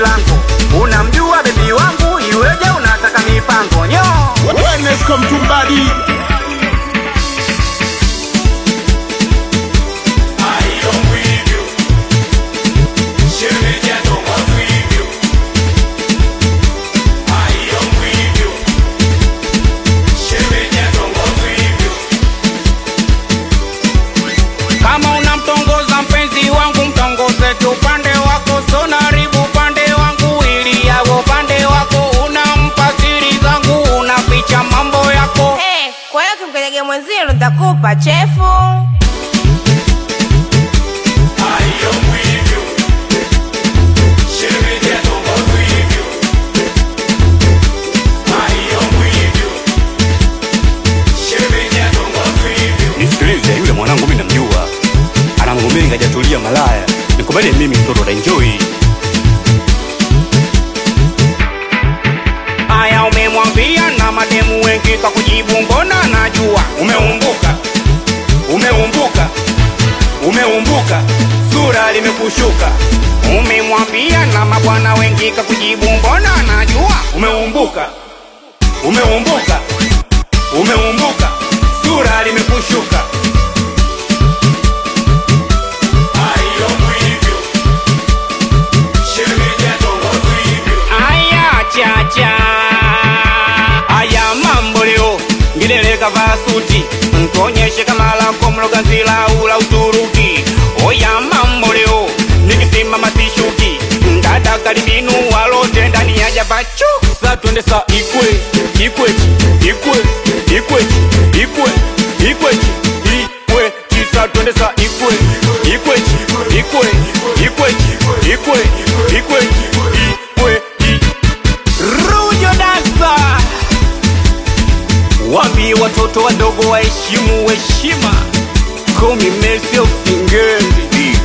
milango. Unamjua baby wangu, iweje unataka mipango nyo? Wellness come to body. Kama unamtongoza mpenzi wangu, mtongoze tu upande wako, sona haribu upande wangu ili yawe upande wako. Unampa siri zangu, unaficha mambo yako. Kwa hiyo kimkelege mwenzio nitakupa chefu. Nisikilize, yule mwanangu mimi namjua. Ana mambo mengi hajatulia malaya. Nikubali mimi mtoto ta enjoy. Aya, umemwambia na mademu wengi kakujibu mbona najua. Umeumbuka, umeumbuka, umeumbuka, sura limekushuka. Umemwambia na mabwana wengi kakujibu mbona najua. Umeumbuka, umeumbuka, umeumbuka, sura limekushuka. Aya chacha, aya mambo leo, ngilele kavaa suti, mtuonyeshe kama lako mlogazila ula Uturuki. Oya mambo leo, nikisimama sishuki, dada karibinu walote ndani ya jabachu. Sa twende sa ikwe, ikwechi, ikwe, ikwechi, ikwe, ikwechi, ikwe, sa twende sa ikwe, ikwechi, ikwe, ikwechi, ikwe, ikwechi, ikwe. Rujo Dasa, waambie watoto wadogo waheshimu heshima. Call me Messi of Singeli.